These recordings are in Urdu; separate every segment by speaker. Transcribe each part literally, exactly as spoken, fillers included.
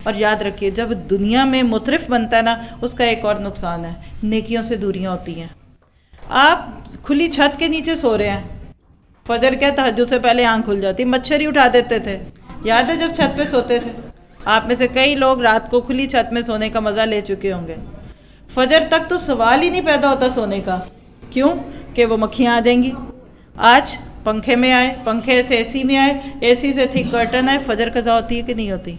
Speaker 1: اور یاد رکھیے جب دنیا میں مترف بنتا ہے نا، اس کا ایک اور نقصان ہے، نیکیوں سے دوریاں ہوتی ہیں۔ آپ کھلی چھت کے نیچے سو رہے ہیں، فجر کیا تہجد سے پہلے آنکھ کھل جاتی، مچھر ہی اٹھا دیتے تھے، یاد ہے جب چھت پہ سوتے تھے؟ آپ میں سے کئی لوگ رات کو کھلی چھت میں سونے کا مزہ لے چکے ہوں گے۔ فجر تک تو سوال ہی نہیں پیدا ہوتا سونے کا، کیوں کہ وہ مکھیاں آ جائیں گی۔ آج پنکھے میں آئے، پنکھے سے اے سی میں آئے، اے سی سے تھک کرٹن آئے، فجر قضا ہوتی ہے کہ نہیں ہوتی؟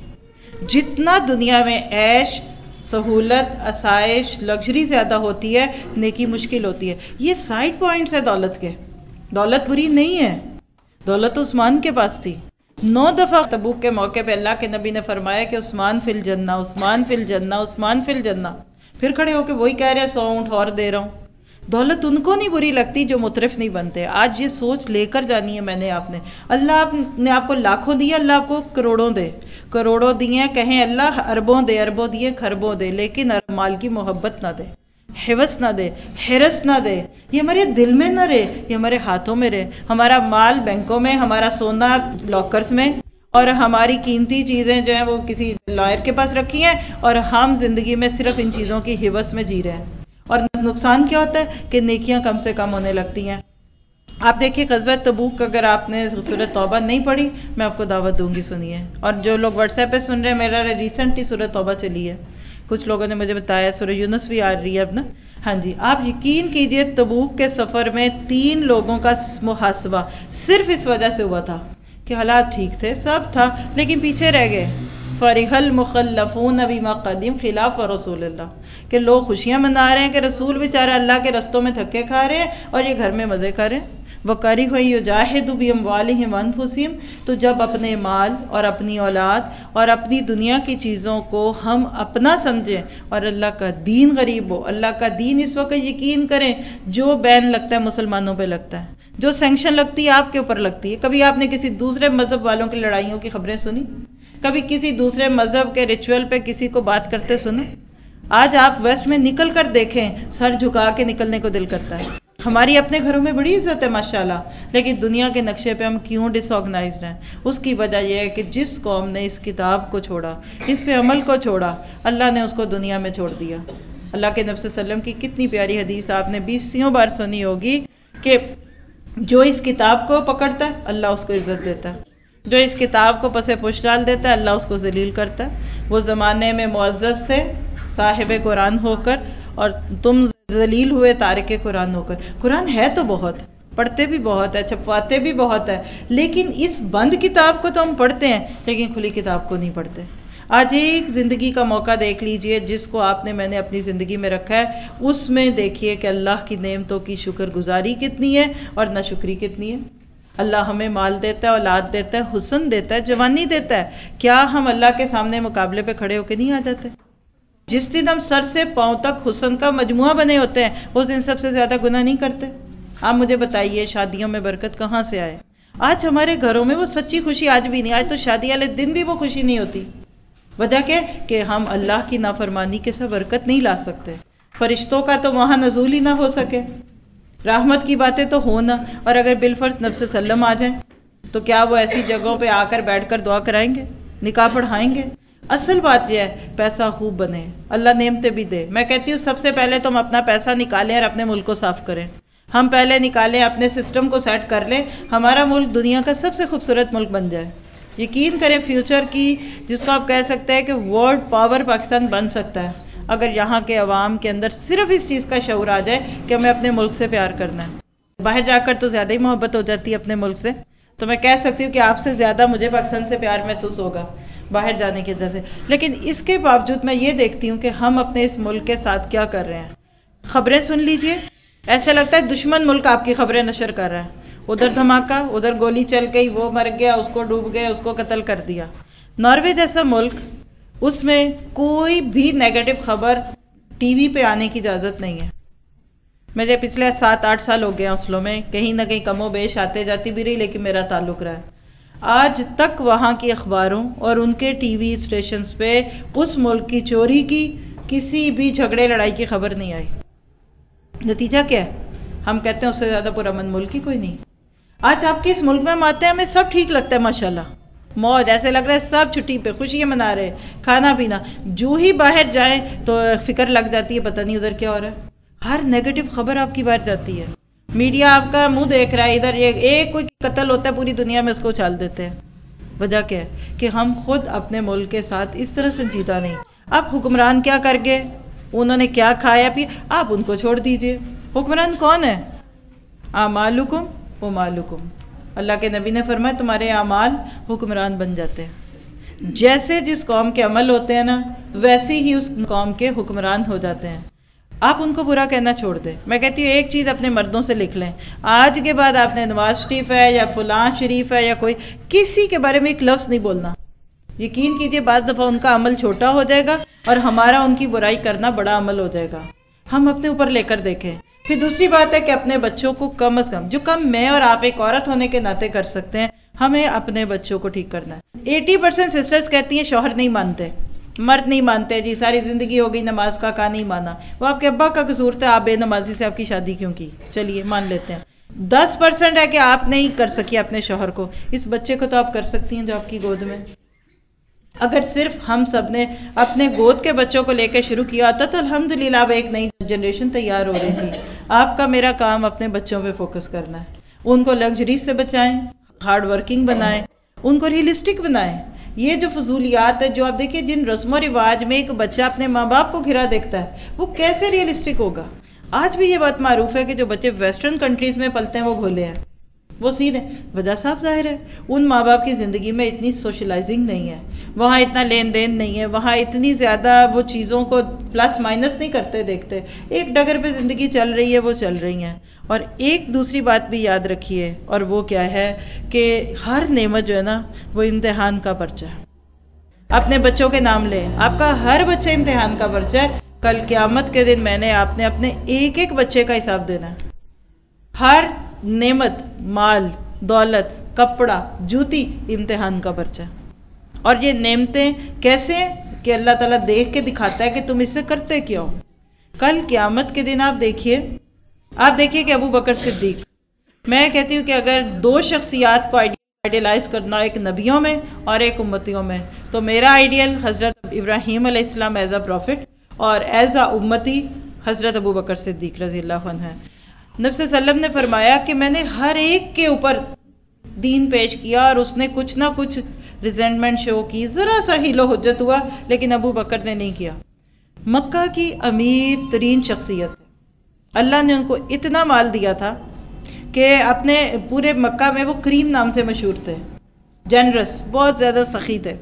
Speaker 1: جتنا دنیا میں عیش، سہولت، آسائش، لگژری زیادہ ہوتی ہے، نیکی مشکل ہوتی ہے۔ یہ سائیڈ پوائنٹس ہے دولت کے۔ دولت بری نہیں ہے، دولت عثمان کے پاس تھی۔ نو دفعہ تبوک کے موقع پہ اللہ کے نبی نے فرمایا کہ عثمان فی الجنہ، عثمان فی الجنہ، عثمان فی الجنہ، پھر کھڑے ہو کے وہی کہہ رہے ہیں سو اونٹ اور دے رہا ہوں۔ دولت ان کو نہیں بری لگتی جو مترف نہیں بنتے۔ آج یہ سوچ لے کر جانی ہے میں نے آپ نے۔ اللہ آپ نے آپ کو لاکھوں دیے، اللہ آپ کو کروڑوں دے، کروڑوں دیے کہیں اللہ اربوں دے، اربوں دیے خربوں دے، لیکن مال کی محبت نہ دے، حوث نہ دے، حرص نہ دے، یہ ہمارے دل میں نہ رہے، یہ ہمارے ہاتھوں میں رہے۔ ہمارا مال بینکوں میں، ہمارا سونا لاکرز میں، اور ہماری قیمتی چیزیں جو ہیں وہ کسی لائر کے پاس رکھی ہیں، اور ہم زندگی میں صرف ان چیزوں کی حوث میں جی رہے ہیں۔ اور نقصان کیا ہوتا ہے کہ نیکیاں کم سے کم ہونے لگتی ہیں۔ آپ دیکھیے غزوہ تبوک اگر آپ نے سورۃ توبہ نہیں پڑھی، میں آپ کو دعوت دوں گی سنیے۔ اور جو لوگ واٹس ایپ پہ سن رہے ہیں، میرا ریسنٹلی سورۃ توبہ چلی ہے، کچھ لوگوں نے مجھے بتایا سورہ یونس بھی آ رہی ہے اب نا۔ ہاں جی، آپ یقین کیجئے تبوک کے سفر میں تین لوگوں کا محاسبہ صرف اس وجہ سے ہوا تھا کہ حالات ٹھیک تھے، سب تھا، لیکن پیچھے رہ گئے۔ فرح المخلفون بما قدم خلاف رسول اللہ، کہ لوگ خوشیاں منا رہے ہیں کہ رسول بیچارہ اللہ کے رستوں میں دھکے کھا رہے ہیں اور یہ گھر میں مزے کر رہے ہیں۔ وَقَرِهُ يُجَاهِدُ بِأَمْوَالِهِمْ وَأَنفُسِهِمْ، تو جب اپنے مال اور اپنی اولاد اور اپنی دنیا کی چیزوں کو ہم اپنا سمجھیں اور اللہ کا دین غریب ہو، اللہ کا دین اس وقت یقین کریں جو بین لگتا ہے مسلمانوں پہ لگتا ہے، جو سینکشن لگتی ہے آپ کے اوپر لگتی ہے۔ کبھی آپ نے کسی دوسرے مذہب والوں کی لڑائیوں کی خبریں سنی؟ کبھی کسی دوسرے مذہب کے ریچول پہ کسی کو بات کرتے سنا؟ آج آپ ویسٹ میں نکل کر دیکھیں، سر جھکا کے نکلنے کو دل کرتا ہے۔ ہماری اپنے گھروں میں بڑی عزت ہے ماشاءاللہ، لیکن دنیا کے نقشے پہ ہم کیوں ڈس آرگنائزڈ ہیں؟ اس کی وجہ یہ ہے کہ جس قوم نے اس کتاب کو چھوڑا، اس پہ عمل کو چھوڑا، اللہ نے اس کو دنیا میں چھوڑ دیا۔ اللہ کے نبی صلی اللہ علیہ وسلم کی کتنی پیاری حدیث آپ نے بیسیوں بار سنی ہوگی کہ جو اس کتاب کو پکڑتا ہے اللہ اس کو عزت دیتا ہے، جو اس کتاب کو پسے پش ڈال دیتا ہے اللہ اس کو ذلیل کرتا ہے۔ وہ زمانے میں معزز تھے صاحب قرآن ہو کر، اور تم ذلیل ہوئے تارک قرآن ہو کر۔ قرآن ہے تو بہت، پڑھتے بھی بہت ہے، چھپواتے بھی بہت ہے، لیکن اس بند کتاب کو تو ہم پڑھتے ہیں لیکن کھلی کتاب کو نہیں پڑھتے۔ آج ایک زندگی کا موقع دیکھ لیجئے جس کو آپ نے میں نے اپنی زندگی میں رکھا ہے، اس میں دیکھیے کہ اللہ کی نعمتوں کی شکر گزاری کتنی ہے اور ناشکری کتنی ہے۔ اللہ ہمیں مال دیتا ہے، اولاد دیتا ہے، حسن دیتا ہے، جوانی دیتا ہے، کیا ہم اللہ کے سامنے مقابلے پہ کھڑے ہو کے نہیں آ جاتے؟ جس دن ہم سر سے پاؤں تک حسن کا مجموعہ بنے ہوتے ہیں اس دن سب سے زیادہ گناہ نہیں کرتے؟ آپ مجھے بتائیے شادیوں میں برکت کہاں سے آئے؟ آج ہمارے گھروں میں وہ سچی خوشی آج بھی نہیں، آج تو شادی والے دن بھی وہ خوشی نہیں ہوتی۔ وجہ کیا؟ کہ ہم اللہ کی نافرمانی کے ساتھ برکت نہیں لا سکتے، فرشتوں کا تو وہاں نزول ہی نہ ہو سکے، رحمت کی باتیں تو ہو نہ، اور اگر بالفرض نبی صلی اللہ علیہ وسلم آ جائیں تو کیا وہ ایسی جگہوں پہ آ کر بیٹھ کر دعا کرائیں گے، نکاح پڑھائیں گے؟ اصل بات یہ ہے پیسہ خوب بنے، اللہ نعمتیں بھی دے۔ میں کہتی ہوں سب سے پہلے تو ہم اپنا پیسہ نکالیں اور اپنے ملک کو صاف کریں۔ ہم پہلے نکالیں، اپنے سسٹم کو سیٹ کر لیں، ہمارا ملک دنیا کا سب سے خوبصورت ملک بن جائے۔ یقین کریں فیوچر کی جس کو آپ کہہ سکتے ہیں کہ ورلڈ پاور پاکستان بن سکتا ہے اگر یہاں کے عوام کے اندر صرف اس چیز کا شعور آ جائے کہ ہمیں اپنے ملک سے پیار کرنا ہے۔ باہر جا کر تو زیادہ ہی محبت ہو جاتی ہے اپنے ملک سے، تو میں کہہ سکتی ہوں کہ آپ سے زیادہ مجھے پاکستان سے پیار محسوس ہوگا باہر جانے کی وجہ سے۔ لیکن اس کے باوجود میں یہ دیکھتی ہوں کہ ہم اپنے اس ملک کے ساتھ کیا کر رہے ہیں۔ خبریں سن لیجئے، ایسے لگتا ہے دشمن ملک آپ کی خبریں نشر کر رہا ہے، ادھر دھماکہ، ادھر گولی چل گئی، وہ مر گیا، اس کو ڈوب گئے، اس کو قتل کر دیا۔ ناروے جیسا ملک، اس میں کوئی بھی نیگیٹو خبر ٹی وی پہ آنے کی اجازت نہیں ہے۔ مجھے پچھلے سات آٹھ سال ہو گئے ہیں اسلو میں، کہیں نہ کہیں کم و بیش آتے جاتی بھی رہی لیکن میرا تعلق رہا ہے۔ آج تک وہاں کی اخباروں اور ان کے ٹی وی اسٹیشنز پہ اس ملک کی چوری کی، کسی بھی جھگڑے لڑائی کی خبر نہیں آئی۔ نتیجہ کیا ہے؟ ہم کہتے ہیں اس سے زیادہ پرامن ملک ہی کوئی نہیں۔ آج آپ کے اس ملک میں ہم آتے ہیں ہمیں سب ٹھیک لگتا ہے ماشاءاللہ، موج، ایسے لگ رہا ہے سب چھٹی پہ خوشیاں منا رہے، کھانا پینا. جو ہی باہر جائیں تو فکر لگ جاتی ہے پتہ نہیں ادھر کیا ہو رہا ہے. ہر نیگیٹو خبر آپ کی باہر جاتی ہے، میڈیا آپ کا منہ دیکھ رہا ہے، ادھر ایک کوئی قتل ہوتا ہے پوری دنیا میں اس کو اچھال دیتے ہیں. وجہ کیا ہے کہ ہم خود اپنے ملک کے ساتھ اس طرح سنجیدہ نہیں. اب حکمران کیا کر گئے، انہوں نے کیا کھایا پیا، آپ ان کو چھوڑ دیجئے. حکمران کون ہے؟ اعمالکم و مالکم. اللہ کے نبی نے فرمایا تمہارے اعمال حکمران بن جاتے ہیں. جیسے جس قوم کے عمل ہوتے ہیں نا، ویسے ہی اس قوم کے حکمران ہو جاتے ہیں. آپ ان کو برا کہنا چھوڑ دیں. میں کہتی ہوں ایک چیز اپنے مردوں سے لکھ لیں، آج کے بعد آپ نے نواز شریف ہے یا فلاں شریف ہے یا کوئی کسی کے بارے میں ایک لفظ نہیں بولنا. یقین کیجئے بعض دفعہ ان کا عمل چھوٹا ہو جائے گا اور ہمارا ان کی برائی کرنا بڑا عمل ہو جائے گا. ہم اپنے اوپر لے کر دیکھیں. پھر دوسری بات ہے کہ اپنے بچوں کو کم از کم، جو کم میں اور آپ ایک عورت ہونے کے ناطے کر سکتے ہیں، ہمیں اپنے بچوں کو ٹھیک کرنا ہے. ایٹی پرسینٹ سسٹرز کہتی ہیں شوہر نہیں مانتے، مرد نہیں مانتے، جی ساری زندگی ہو گئی نماز کا کا نہیں مانا. وہ آپ کے ابا کا قصور تھا، آپ بے نمازی سے آپ کی شادی کیوں کی، چلیے مان لیتے ہیں. دس پرسینٹ ہے کہ آپ نہیں کر سکی اپنے شوہر کو، اس بچے کو تو آپ کر سکتی ہیں جو آپ کی گود میں. اگر صرف ہم سب نے اپنے گود کے بچوں کو لے کے شروع کیا ہوتا تو الحمدللہ اب ایک نئی جنریشن تیار ہو رہی تھی. آپ کا میرا کام اپنے بچوں پہ فوکس کرنا ہے. ان کو لگژری سے بچائیں، ہارڈ ورکنگ بنائیں، ان کو ریئلسٹک بنائیں. یہ جو فضولیات ہے، جو آپ دیکھیں جن رسم و رواج میں ایک بچہ اپنے ماں باپ کو گھرا دیکھتا ہے، وہ کیسے ریئلسٹک ہوگا. آج بھی یہ بات معروف ہے کہ جو بچے ویسٹرن کنٹریز میں پلتے ہیں وہ بھولے ہیں، وہ سیدھے. وجہ صاف ظاہر ہے، ان ماں باپ کی زندگی میں اتنی سوشلائزنگ نہیں ہے، وہاں اتنا لین دین نہیں ہے، وہاں اتنی زیادہ وہ چیزوں کو پلس مائنس نہیں کرتے دیکھتے. ایک ڈگر پہ زندگی چل رہی ہے، وہ چل رہی ہیں. اور ایک دوسری بات بھی یاد رکھیے، اور وہ کیا ہے کہ ہر نعمت جو ہے نا وہ امتحان کا پرچہ ہے. اپنے بچوں کے نام لیں، آپ کا ہر بچہ امتحان کا پرچہ ہے. کل قیامت کے دن میں نے آپ نے اپنے ایک ایک بچے کا حساب دینا ہے. ہر نعمت، مال، دولت، کپڑا، جوتی امتحان کا پرچہ. اور یہ نعمتیں کیسے کہ اللہ تعالیٰ دیکھ کے دکھاتا ہے کہ تم اس سے کرتے کیا ہو. کل قیامت کے دن آپ دیکھیے آپ دیکھیے کہ ابو بکر صدیق، میں کہتی ہوں کہ اگر دو شخصیات کو آئیڈیلائز کرنا، ایک نبیوں میں اور ایک امتیوں میں، تو میرا آئیڈیل حضرت ابراہیم علیہ السلام ایز اے پروفٹ اور ایز اے امتی حضرت ابو بکر صدیق رضی اللہ عنہ ہے. نبی صلی اللہ علیہ وسلم نے فرمایا کہ میں نے ہر ایک کے اوپر دین پیش کیا اور اس نے کچھ نہ کچھ ریزنٹمنٹ شو کی، ذرا سا ہیلو حجت ہوا، لیکن ابو بکر نے نہیں کیا. مکہ کی امیر ترین شخصیت ہے، اللہ نے ان کو اتنا مال دیا تھا کہ اپنے پورے مکہ میں وہ کریم نام سے مشہور تھے، جنرس، بہت زیادہ سخی تھے.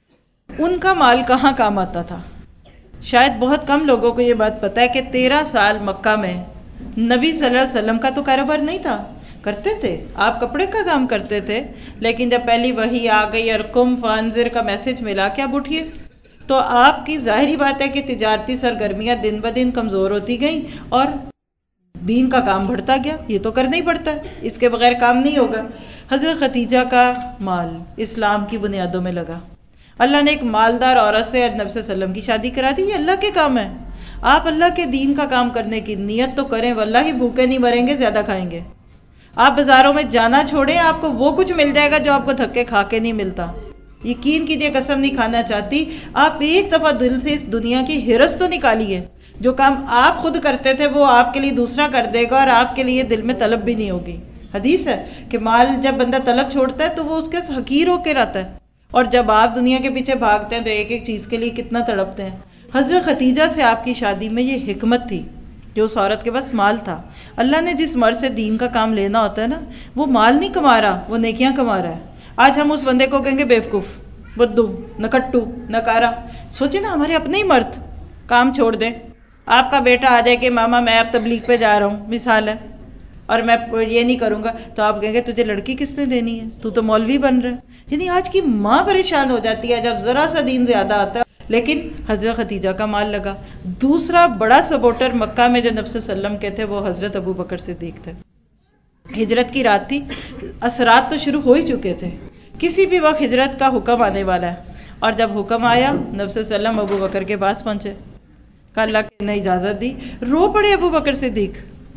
Speaker 1: ان کا مال کہاں کام آتا تھا؟ شاید بہت کم لوگوں کو یہ بات پتہ ہے کہ تیرہ سال مکہ میں نبی صلی اللہ علیہ وسلم کا تو کاروبار نہیں تھا. کرتے تھے، آپ کپڑے کا کام کرتے تھے، لیکن جب پہلی وحی آ گئی اور کم فانذر کا میسج ملا کہ اب اٹھیے، تو آپ کی ظاہری بات ہے کہ تجارتی سرگرمیاں دن بدن کمزور ہوتی گئیں اور دین کا کام بڑھتا گیا. یہ تو کرنا ہی پڑتا ہے، اس کے بغیر کام نہیں ہوگا. حضرت خدیجہ کا مال اسلام کی بنیادوں میں لگا. اللہ نے ایک مالدار عورت سے نبی صلی اللہ علیہ وسلم کی شادی کرا دی. یہ اللہ کے کام ہے. آپ اللہ کے دین کا کام کرنے کی نیت تو کریں، واللہ ہی بھوکے نہیں مریں گے، زیادہ کھائیں گے. آپ بازاروں میں جانا چھوڑیں، آپ کو وہ کچھ مل جائے گا جو آپ کو دھکے کھا کے نہیں ملتا. یقین کیجئے، قسم نہیں کھانا چاہتی، آپ ایک دفعہ دل سے اس دنیا کی ہرس تو نکالیے. جو کام آپ خود کرتے تھے وہ آپ کے لیے دوسرا کر دے گا اور آپ کے لیے دل میں طلب بھی نہیں ہوگی. حدیث ہے کہ مال جب بندہ طلب چھوڑتا ہے تو وہ اس کے حقیر ہو کے رہتا ہے، اور جب آپ دنیا کے پیچھے بھاگتے ہیں تو ایک ایک چیز کے لیے کتنا تڑپتے ہیں. حضرت خدیجہ سے آپ کی شادی میں یہ حکمت تھی جو اس عورت کے پاس مال تھا. اللہ نے جس مرد سے دین کا کام لینا ہوتا ہے نا، وہ مال نہیں کما رہا، وہ نیکیاں کما رہا ہے. آج ہم اس بندے کو کہیں گے بیوقوف، بدو، نکٹو، نکارا. سوچیں نا، ہمارے اپنے ہی مرد کام چھوڑ دیں. آپ کا بیٹا آ جائے کہ ماما میں اب تبلیغ پہ جا رہا ہوں، مثال ہے، اور میں یہ نہیں کروں گا، تو آپ کہیں گے تجھے لڑکی کس نے دینی ہے، تو تو مولوی بن رہا ہے. یعنی آج کی ماں پریشان ہو جاتی ہے جب ذرا سا دین زیادہ آتا ہے. لیکن حضرت خدیجہ کا مال لگا. دوسرا بڑا سپورٹر مکہ میں جو نبی صلی اللہ علیہ وسلم کے تھے وہ حضرت ابو بکر صدیق تھے. ہجرت کی رات تھی، اثرات تو شروع ہو ہی چکے تھے، کسی بھی وقت ہجرت کا حکم آنے والا ہے. اور جب حکم آیا، نبی صلی اللہ علیہ وسلم ابو بکر کے پاس پہنچے، کہ اللہ نے اجازت دی. رو پڑے ابو بکر صدیق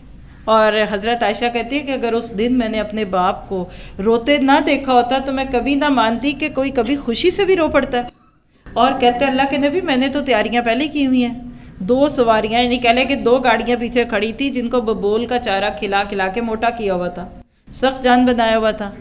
Speaker 1: اور حضرت عائشہ کہتی ہے کہ اگر اس دن میں نے اپنے باپ کو روتے نہ دیکھا ہوتا تو میں کبھی نہ مانتی کہ کوئی کبھی خوشی سے بھی رو پڑتا ہے. اور کہتے ہیں اللہ کے نبی میں نے تو تیاریاں پہلے کی ہوئی ہیں. دو سواریاں یعنی کہہ لیں کہ دو گاڑیاں پیچھے کھڑی تھی جن کو ببول کا چارہ کھلا کھلا کے موٹا کیا ہوا تھا, سخت جان بنایا ہوا تھا.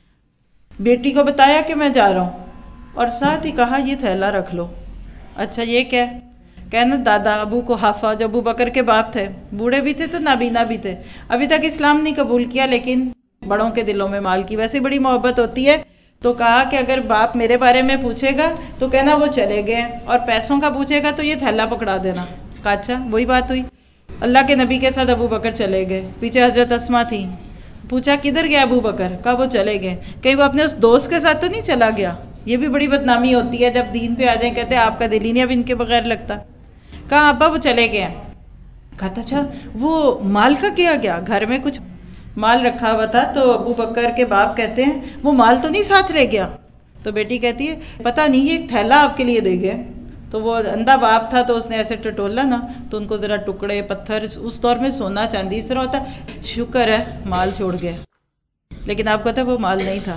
Speaker 1: بیٹی کو بتایا کہ میں جا رہا ہوں اور ساتھ ہی کہا یہ تھیلا رکھ لو. اچھا یہ کیا؟ کہنا دادا ابو کو حافظ جو ابو بکر کے باپ تھے, بوڑھے بھی تھے تو نابینا بھی تھے, ابھی تک اسلام نہیں قبول کیا لیکن بڑوں کے دلوں میں مال کی ویسے بڑی محبت ہوتی ہے. تو کہا کہ اگر باپ میرے بارے میں پوچھے گا تو کہنا وہ چلے گئے, اور پیسوں کا پوچھے گا تو یہ تھیلا پکڑا دینا. کہا اچھا وہی بات ہوئی. اللہ کے نبی کے ساتھ ابو بکر چلے گئے, پیچھے حضرت اسما تھی. پوچھا کدھر گیا ابو بکر؟ کہا وہ چلے گئے. کہیں وہ اپنے اس دوست کے ساتھ تو نہیں چلا گیا؟ یہ بھی بڑی بدنامی ہوتی ہے جب دین پہ آ جائیں, کہتے ہیں آپ کا دل ہی نہیں اب ان کے بغیر لگتا. کہا ابا وہ چلے گئے ہیں. کہتا اچھا وہ مال کا کیا گیا؟ گھر میں کچھ مال رکھا ہوا تھا تو ابو بکر کے باپ کہتے ہیں وہ مال تو نہیں ساتھ لے گیا؟ تو بیٹی کہتی ہے پتہ نہیں یہ ایک تھیلا آپ کے لیے دے گئے. تو وہ اندھا باپ تھا تو اس نے ایسے ٹٹولا نا تو ان کو ذرا ٹکڑے پتھر, اس دور میں سونا چاندی اس طرح ہوتا, شکر ہے مال چھوڑ گیا. لیکن آپ کہتے ہیں وہ مال نہیں تھا.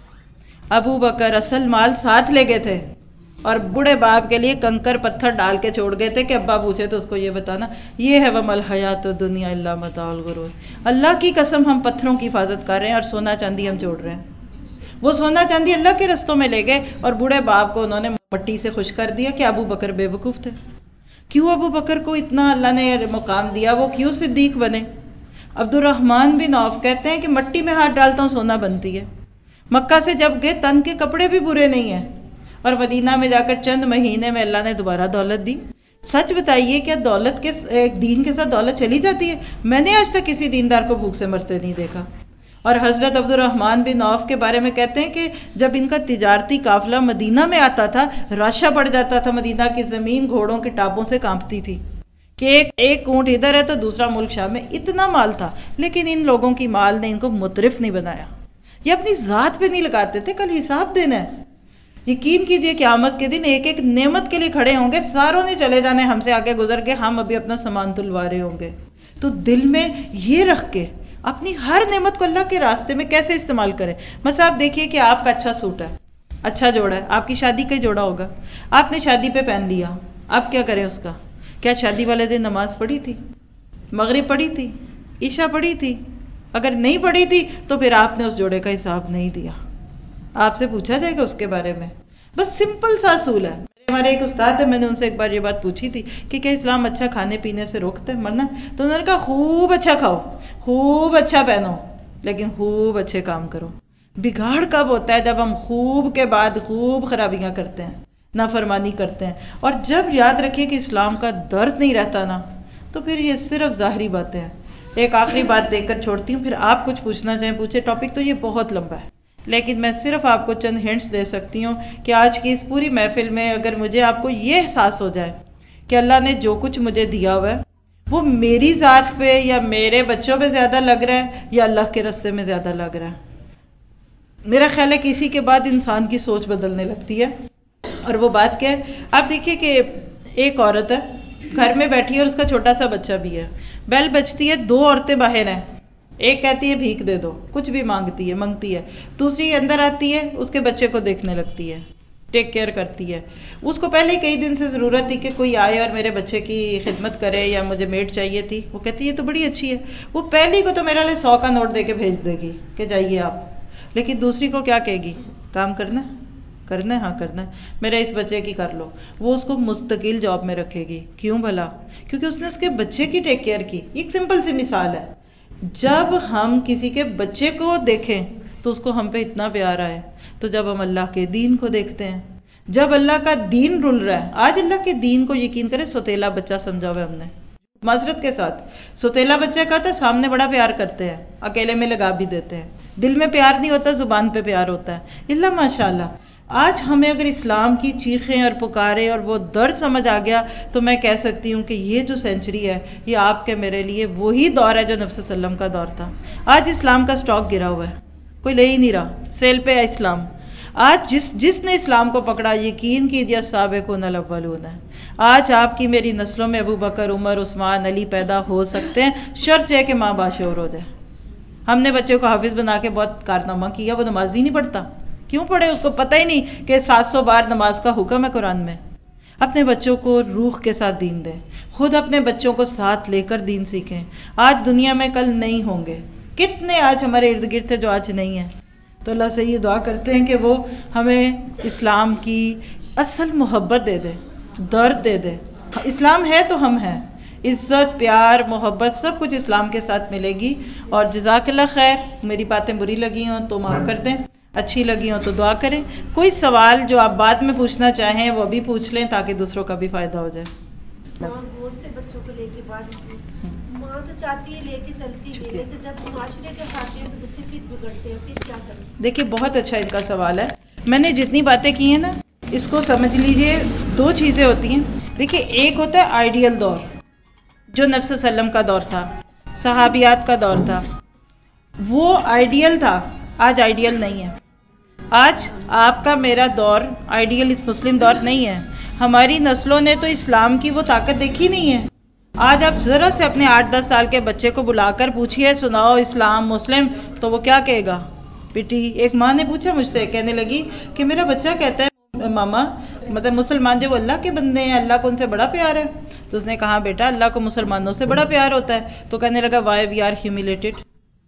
Speaker 1: ابو بکر اصل مال ساتھ لے گئے تھے اور بوڑھے باپ کے لیے کنکر پتھر ڈال کے چھوڑ گئے تھے کہ ابا پوچھے تو اس کو یہ بتانا یہ ہے وَمَا الْحَيَاةُ الدُّنْيَا إِلَّا مَتَاعُ الْغُرُورِ. اللہ کی قسم ہم پتھروں کی حفاظت کر رہے ہیں اور سونا چاندی ہم چھوڑ رہے ہیں. وہ سونا چاندی اللہ کے رستوں میں لے گئے اور بوڑھے باپ کو انہوں نے مٹی سے خوش کر دیا کہ ابو بکر بے وقوف تھے. کیوں ابو بکر کو اتنا اللہ نے مقام دیا, وہ کیوں صدیق بنے؟ عبد الرحمن بن عوف کہتے ہیں کہ مٹی میں ہاتھ ڈالتا ہوں سونا بنتی ہے. مکہ سے جب گئے تن کے کپڑے بھی برے نہیں ہیں اور مدینہ میں جا کر چند مہینے میں اللہ نے دوبارہ دولت دی. سچ بتائیے کیا دولت کے ایک دین کے ساتھ دولت چلی جاتی ہے؟ میں نے آج تک کسی دیندار کو بھوک سے مرتے نہیں دیکھا. اور حضرت عبد الرحمن بن عوف کے بارے میں کہتے ہیں کہ جب ان کا تجارتی قافلہ مدینہ میں آتا تھا راشا پڑ جاتا تھا, مدینہ کی زمین گھوڑوں کے ٹاپوں سے کانپتی تھی کہ ایک ایک اونٹ ادھر ہے تو دوسرا ملک شام میں. اتنا مال تھا لیکن ان لوگوں کی مال نے ان کو مترف نہیں بنایا. یہ اپنی ذات پہ نہیں لگاتے تھے, کل حساب دینا ہے. یقین کیجئے قیامت کے دن ایک ایک نعمت کے لیے کھڑے ہوں گے, ساروں نے چلے جانے ہم سے آگے گزر کے, ہم ابھی اپنا سامان تلوا رہے ہوں گے. تو دل میں یہ رکھ کے اپنی ہر نعمت کو اللہ کے راستے میں کیسے استعمال کریں. مثلا آپ دیکھیے کہ آپ کا اچھا سوٹ ہے, اچھا جوڑا ہے, آپ کی شادی کا جوڑا ہوگا, آپ نے شادی پہ پہن لیا, آپ کیا کریں اس کا؟ کیا شادی والے دن نماز پڑھی تھی؟ مغرب پڑھی تھی؟ عشاء پڑھی تھی؟ اگر نہیں پڑھی تھی تو پھر آپ نے اس جوڑے کا حساب نہیں دیا, آپ سے پوچھا جائے گا اس کے بارے میں. بس سمپل سا اصول ہے. ہمارے ایک استاد ہے, میں نے ان سے ایک بار یہ بات پوچھی تھی کہ کیا اسلام اچھا کھانے پینے سے روکتا ہے مرنا؟ تو انہوں نے کہا خوب اچھا کھاؤ, خوب اچھا پہنو, لیکن خوب اچھے کام کرو. بگاڑ کب ہوتا ہے؟ جب ہم خوب کے بعد خوب خرابیاں کرتے ہیں, نافرمانی کرتے ہیں. اور جب یاد رکھیے کہ اسلام کا درد نہیں رہتا نا تو پھر یہ صرف ظاہری باتیں ہیں. ایک آخری بات دیکھ کر چھوڑتی ہوں, پھر آپ کچھ پوچھنا چاہیں پوچھے. ٹاپک تو یہ بہت لمبا ہے لیکن میں صرف آپ کو چند ہنٹس دے سکتی ہوں کہ آج کی اس پوری محفل میں اگر مجھے آپ کو یہ احساس ہو جائے کہ اللہ نے جو کچھ مجھے دیا ہوا ہے وہ میری ذات پہ یا میرے بچوں پہ زیادہ لگ رہا ہے یا اللہ کے راستے میں زیادہ لگ رہا ہے, میرا خیال ہے کہ اسی کے بعد انسان کی سوچ بدلنے لگتی ہے. اور وہ بات کیا ہے؟ آپ دیکھیے کہ ایک عورت ہے, گھر میں بیٹھی ہے اور اس کا چھوٹا سا بچہ بھی ہے. بیل بجتی ہے, دو عورتیں باہر ہیں, ایک کہتی ہے بھیک دے دو, کچھ بھی مانگتی ہے منگتی ہے. دوسری اندر آتی ہے, اس کے بچے کو دیکھنے لگتی ہے, ٹیک کیئر کرتی ہے. اس کو پہلے کئی دن سے ضرورت تھی کہ کوئی آئے اور میرے بچے کی خدمت کرے, یا مجھے میڈ چاہیے تھی. وہ کہتی ہے یہ تو بڑی اچھی ہے, وہ پہلی کو تو میرے لیے سو کا نوٹ دے کے بھیج دے گی کہ جائیے آپ, لیکن دوسری کو کیا کہے گی؟ کام کرنا کرنا ہے, ہاں کرنا ہے, میرے اس بچے کی کر لو. وہ اس کو مستقل جاب میں رکھے گی. کیوں بھلا؟ کیونکہ اس نے اس کے بچے کی ٹیک کیئر کی. ایک سمپل سی مثال ہے. جب ہم کسی کے بچے کو دیکھیں تو اس کو ہم پہ اتنا پیار آئے, تو جب ہم اللہ کے دین کو دیکھتے ہیں, جب اللہ کا دین رول رہا ہے. آج اللہ کے دین کو یقین کریں سوتیلا بچہ سمجھا ہوا ہم نے, معذرت کے ساتھ سوتیلا بچہ کہتا ہے سامنے بڑا پیار کرتے ہیں, اکیلے میں لگا بھی دیتے ہیں, دل میں پیار نہیں ہوتا, زبان پہ پیار ہوتا ہے. اللہ ماشاء اللہ. آج ہمیں اگر اسلام کی چیخیں اور پکارے اور وہ درد سمجھ آ گیا تو میں کہہ سکتی ہوں کہ یہ جو سینچری ہے یہ آپ کے میرے لیے وہی دور ہے جو نبی صلی اللہ علیہ وسلم کا دور تھا. آج اسلام کا سٹاک گرا ہوا ہے, کوئی لے ہی نہیں رہا, سیل پہ ہے اسلام. آج جس جس نے اسلام کو پکڑا یقین کیجیے سابقون الاولون ہے. آج آپ کی میری نسلوں میں ابو بکر، عمر، عثمان، علی پیدا ہو سکتے ہیں، شرط ہے کہ ماں باشعور ہو جائے. ہم نے بچے کو حافظ بنا کے بہت کارنامہ کیا، وہ نماز ہی نہیں پڑھتا. کیوں پڑھے؟ اس کو پتہ ہی نہیں کہ سات سو بار نماز کا حکم ہے قرآن میں. اپنے بچوں کو روح کے ساتھ دین دیں، خود اپنے بچوں کو ساتھ لے کر دین سیکھیں. آج دنیا میں کل نہیں ہوں گے. کتنے آج ہمارے ارد گرد تھے جو آج نہیں ہیں. تو اللہ سے یہ دعا کرتے ہیں کہ وہ ہمیں اسلام کی اصل محبت دے دے، درد دے دے. اسلام ہے تو ہم ہیں. عزت، پیار، محبت سب کچھ اسلام کے ساتھ ملے گی. اور جزاک اللہ خیر. میری باتیں بری لگی ہوں تو معاف کر دیں، اچھی لگی ہوں تو دعا کریں. کوئی سوال جو آپ بعد میں پوچھنا چاہیں وہ بھی پوچھ لیں تاکہ دوسروں کا بھی فائدہ ہو جائے.
Speaker 2: ماں گود سے بچوں کو لے کے بات کی، ماں تو چاہتی ہے لے کے چلتی ہے، لیکن جب معاشرے کے ساتھ ہیں تو بچے پھر بگڑتے ہیں، پھر کیا کریں؟ دیکھیے
Speaker 1: بہت اچھا ان کا سوال ہے. میں نے جتنی باتیں کی ہیں نا اس کو سمجھ لیجئے. دو چیزیں ہوتی ہیں. دیکھیے ایک ہوتا ہے آئیڈیل دور جو نبی صلی اللہ علیہ وسلم کا دور تھا، صحابیات کا دور تھا. وہ آئیڈیل تھا، آج آئیڈیل نہیں ہے. آج آپ کا میرا دور آئیڈیل اس مسلم دور نہیں ہے. ہماری نسلوں نے تو اسلام کی وہ طاقت دیکھی نہیں ہے. آج آپ ذرا سے اپنے آٹھ دس سال کے بچے کو بلا کر پوچھئے سناؤ اسلام مسلم، تو وہ کیا کہے گا؟ بیٹی ایک ماں نے پوچھا مجھ سے، کہنے لگی کہ میرا بچہ کہتا ہے ماما مطلب مسلمان جو اللہ کے بندے ہیں اللہ کو ان سے بڑا پیار ہے. تو اس نے کہا بیٹا اللہ کو مسلمانوں سے بڑا پیار ہوتا ہے. تو کہنے لگا وائی وی آر ہیوملیٹڈ.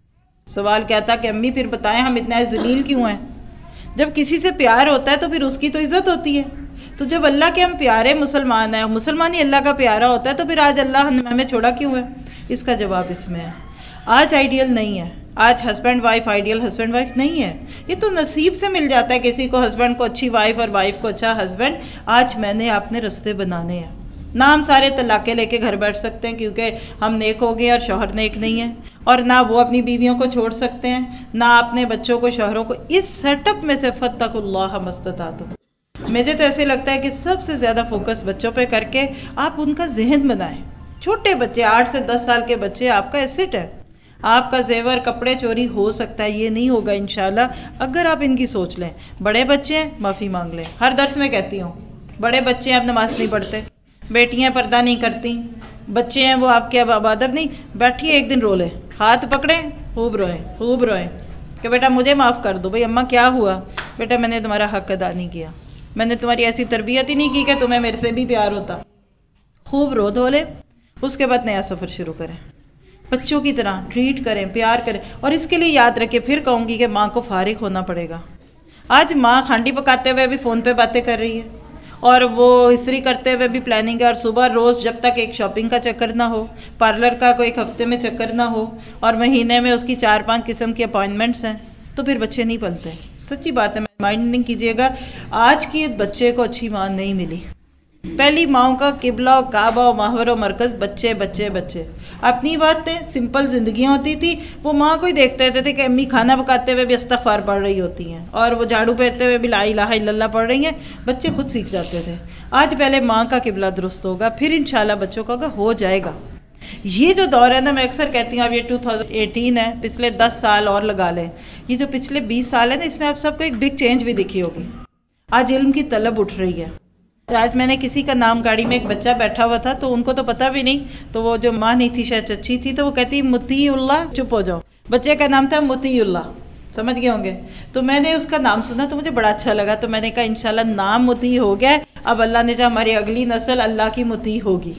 Speaker 1: سوال کیا تھا کہ امی پھر بتائیں ہم اتنا ذلیل کیوں ہیں؟ جب کسی سے پیار ہوتا ہے تو پھر اس کی تو عزت ہوتی ہے. تو جب اللہ کے ہم پیارے مسلمان ہیں، مسلمان ہی اللہ کا پیارا ہوتا ہے، تو پھر آج اللہ نے ہمیں چھوڑا کیوں ہے؟ اس کا جواب اس میں ہے. آج آئیڈیل نہیں ہے. آج husband wife ideal husband wife نہیں ہے. یہ تو نصیب سے مل جاتا ہے کسی کو ہسبینڈ کو اچھی وائف اور وائف کو اچھا ہسبینڈ. آج میں نے اپنے رستے بنانے ہیں. نہ ہم سارے طلاقیں لے کے گھر بیٹھ سکتے ہیں کیونکہ ہم نیک ہو گئے اور شوہر نیک نہیں ہے، اور نہ وہ اپنی بیویوں کو چھوڑ سکتے ہیں، نہ اپنے بچوں کو شوہروں کو. اس سیٹ اپ میں سے فاتقوا اللہ ما استطعتم. مجھے تو ایسے لگتا ہے کہ سب سے زیادہ فوکس بچوں پہ کر کے آپ ان کا ذہن بنائیں. چھوٹے بچے آٹھ سے دس سال کے بچے آپ کا ایسٹ ہے. آپ کا زیور کپڑے چوری ہو سکتا ہے، یہ نہیں ہوگا انشاءاللہ اگر آپ ان کی سوچ لیں. بڑے بچے ہیں معافی مانگ لیں. ہر درس میں کہتی ہوں بڑے بچے ہیں اب نماز نہیں پڑھتے، بیٹیاں پردہ نہیں کرتی، بچے ہیں وہ آپ کے اب ادب نہیں. بیٹھیے ایک دن رو لیں، ہاتھ پکڑیں، خوب روئیں خوب روئیں کہ بیٹا مجھے معاف کر دو. بھئی اماں کیا ہوا؟ بیٹا میں نے تمہارا حق ادا نہیں کیا، میں نے تمہاری ایسی تربیت ہی نہیں کی کہ تمہیں میرے سے بھی پیار ہوتا. خوب رو دھو لے. اس کے بعد نیا سفر شروع کریں. بچوں کی طرح ٹریٹ کریں، پیار کریں. اور اس کے لیے یاد رکھیں، پھر کہوں گی کہ ماں کو فارغ ہونا پڑے گا. آج ماں کھانڈی پکاتے ہوئے بھی فون پہ باتیں کر رہی ہے، اور وہ استری کرتے ہوئے بھی پلاننگ ہے، اور صبح روز جب تک ایک شاپنگ کا چکر نہ ہو، پارلر کا کوئی ایک ہفتے میں چکر نہ ہو، اور مہینے میں اس کی چار پانچ قسم کی اپائنٹمنٹس ہیں، تو پھر بچے نہیں پلتے. سچی بات ہے، مائنڈ نہیں کیجیے گا. آج کی بچے کو اچھی ماں نہیں ملی. پہلی ماؤں کا قبلہ و کعبہ و محور و مرکز بچے بچے بچے. اپنی باتیں سمپل زندگیاں ہوتی تھی، وہ ماں کو ہی دیکھتے تھے کہ امی کھانا پکاتے ہوئے بھی استغفار پڑھ رہی ہوتی ہیں، اور وہ جھاڑو پھیرتے ہوئے بھی لا الہ الا اللہ پڑھ رہی ہیں. بچے خود سیکھ جاتے تھے. آج پہلے ماں کا قبلہ درست ہوگا، پھر انشاءاللہ بچوں کا ہو جائے گا. یہ جو دور ہے نا، میں اکثر کہتی ہوں اب یہ دو ہزار اٹھارہ ہے، پچھلے دس سال اور لگا لیں. یہ جو پچھلے بیس سال ہے نا، اس میں آپ سب کو ایک بگ چینج بھی دکھی ہوگی. آج علم کی طلب اٹھ رہی ہے. آج میں نے کسی کا نام گاڑی میں ایک بچہ بیٹھا ہوا تھا تو ان کو تو پتہ بھی نہیں، تو وہ جو ماں نہیں تھی شاید چچی تھی، تو وہ کہتی مطیع اللہ. چپ ہو جاؤ. بچے کا نام تھا مطیع اللہ، سمجھ گئے ہوں گے. تو میں نے اس کا نام سنا تو مجھے بڑا اچھا لگا، تو میں نے کہا انشاءاللہ نام مطیع ہو گیا، اب اللہ نے چاہا ہماری اگلی نسل اللہ کی مطیع ہوگی.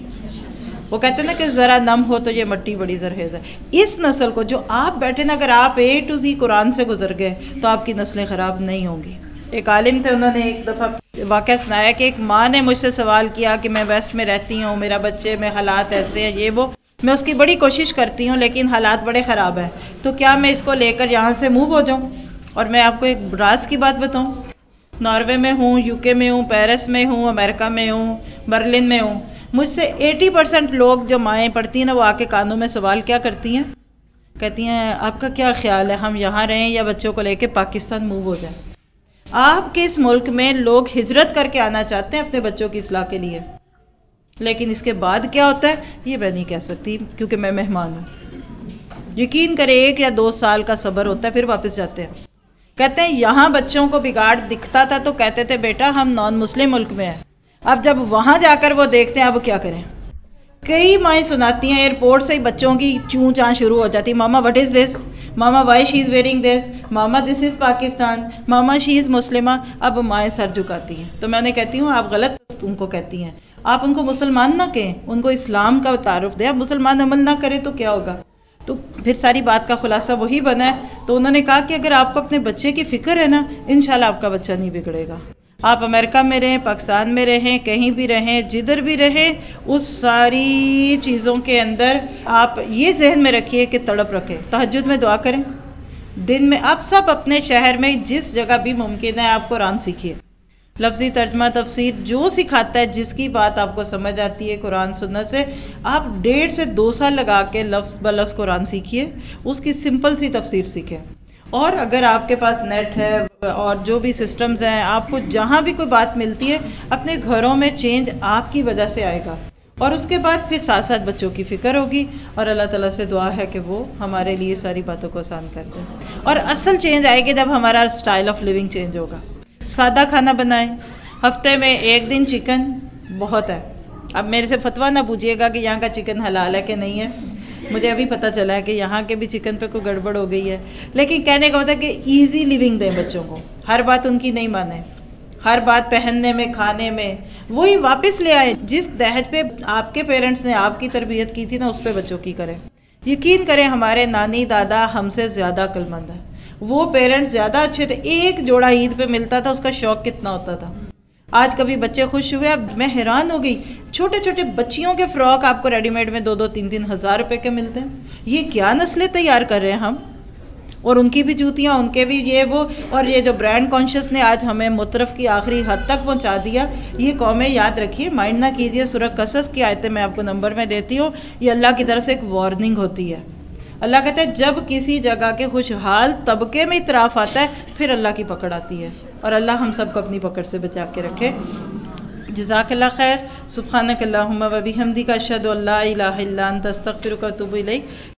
Speaker 1: وہ کہتے ہیں نا کہ ذرا نم ہو تو یہ مٹی بڑی زرخیز ہے. اس نسل کو جو آپ بیٹھے نا، اگر آپ اے ٹو زی قرآن سے گزر گئے تو آپ کی نسلیں خراب نہیں ہوں گی. ایک عالم تھے، انہوں نے ایک دفعہ واقعہ سنایا کہ ایک ماں نے مجھ سے سوال کیا کہ میں ویسٹ میں رہتی ہوں، میرا بچے میں حالات ایسے ہیں، یہ وہ، میں اس کی بڑی کوشش کرتی ہوں لیکن حالات بڑے خراب ہیں، تو کیا میں اس کو لے کر یہاں سے موو ہو جاؤں؟ اور میں آپ کو ایک راز کی بات بتاؤں، ناروے میں ہوں، یو کے میں ہوں، پیرس میں ہوں، امریکہ میں ہوں، برلن میں ہوں، مجھ سے ایٹی پرسنٹ لوگ جو مائیں پڑھتی ہیں نا، وہ آ کے کانوں میں سوال کیا کرتی ہیں، کہتی ہیں آپ کا کیا خیال ہے ہم یہاں رہیں یا بچوں کو لے کے پاکستان موو ہو جائیں؟ آپ کے اس ملک میں لوگ ہجرت کر کے آنا چاہتے ہیں اپنے بچوں کی اصلاح کے لیے، لیکن اس کے بعد کیا ہوتا ہے یہ میں نہیں کہہ سکتی کیونکہ میں مہمان ہوں. یقین کرے ایک یا دو سال کا صبر ہوتا ہے، پھر واپس جاتے ہیں. کہتے ہیں یہاں بچوں کو بگاڑ دکھتا تھا تو کہتے تھے بیٹا ہم نان مسلم ملک میں ہیں، اب جب وہاں جا کر وہ دیکھتے ہیں اب کیا کریں۔ کئی مائیں سناتی ہیں ایئرپورٹ سے بچوں کی چوں چاں شروع ہو جاتی، mama what is this, mama why she is wearing this, mama this is Pakistan, mama she is مسلمہ۔ اب مائیں سر جھکاتی ہیں، تو میں نے کہتی ہوں آپ غلط ان کو کہتی ہیں، آپ ان کو مسلمان نہ کہیں، ان کو اسلام کا تعارف دیں۔ اب مسلمان عمل نہ کرے تو کیا ہوگا؟ تو پھر ساری بات کا خلاصہ وہی بنا ہے۔ تو انہوں نے کہا کہ اگر آپ کو اپنے بچے کی فکر ہے نا، انشاءاللہ آپ کا بچہ نہیں بگڑے گا۔ آپ امریکہ میں رہیں، پاکستان میں رہیں، کہیں بھی رہیں، جدھر بھی رہیں، اس ساری چیزوں کے اندر آپ یہ ذہن میں رکھیے کہ تڑپ رکھے، تہجد میں دعا کریں، دن میں آپ سب اپنے شہر میں جس جگہ بھی ممکن ہے آپ قرآن سیکھیے، لفظی ترجمہ تفسیر جو سکھاتا ہے، جس کی بات آپ کو سمجھ آتی ہے قرآن سنت سے، آپ ڈیڑھ سے دو سال لگا کے لفظ بلفظ قرآن سیکھیے، اس کی سمپل سی تفسیر سیکھیں۔ اور اگر آپ کے پاس نیٹ ہے اور جو بھی سسٹمز ہیں، آپ کو جہاں بھی کوئی بات ملتی ہے، اپنے گھروں میں چینج آپ کی وجہ سے آئے گا، اور اس کے بعد پھر ساتھ ساتھ بچوں کی فکر ہوگی، اور اللہ تعالیٰ سے دعا ہے کہ وہ ہمارے لیے ساری باتوں کو آسان کر دیں۔ اور اصل چینج آئے گی جب ہمارا سٹائل آف لیونگ چینج ہوگا۔ سادہ کھانا بنائیں، ہفتے میں ایک دن چکن بہت ہے۔ اب میرے سے فتویٰ نہ پوچھیے گا کہ یہاں کا چکن حلال ہے کہ نہیں ہے، مجھے ابھی پتہ چلا ہے کہ یہاں کے بھی چکن پہ کوئی گڑبڑ ہو گئی ہے، لیکن کہنے کا مطلب ہے کہ ایزی لیونگ دیں بچوں کو، ہر بات ان کی نہیں مانیں، ہر بات پہننے میں کھانے میں وہی واپس لے آئے، جس دہج پہ آپ کے پیرنٹس نے آپ کی تربیت کی تھی نا، اس پہ بچوں کی کریں۔ یقین کریں ہمارے نانی دادا ہم سے زیادہ عقل مند ہیں، وہ پیرنٹس زیادہ اچھے تھے، ایک جوڑا عید پہ ملتا تھا، اس کا شوق کتنا ہوتا تھا۔ آج کبھی بچے خوش ہوئے، اب میں حیران ہو گئی، چھوٹے چھوٹے بچیوں کے فراک آپ کو ریڈی میڈ میں دو دو تین تین ہزار روپے کے ملتے ہیں۔ یہ کیا نسلیں تیار کر رہے ہیں ہم، اور ان کی بھی جوتیاں، ان کے بھی یہ وہ، اور یہ جو برانڈ کانشیس نے آج ہمیں مطرف کی آخری حد تک پہنچا دیا۔ یہ قومیں یاد رکھیے، مائنڈ نہ کیجیے، سورہ قصص کی آیتیں میں آپ کو نمبر میں دیتی ہوں، یہ اللہ کی طرف سے ایک وارننگ ہوتی ہے۔ اللہ کہتا ہے جب کسی جگہ کے خوشحال طبقے میں اطراف آتا ہے، پھر اللہ کی پکڑ آتی ہے، اور اللہ ہم سب کو اپنی پکڑ سے بچا کے رکھے۔ جزاک اللہ خیر۔ سبحانک اللہم و بحمدک، اشہد ان لا الہ الا انت، استغفرک و اتوب الیک۔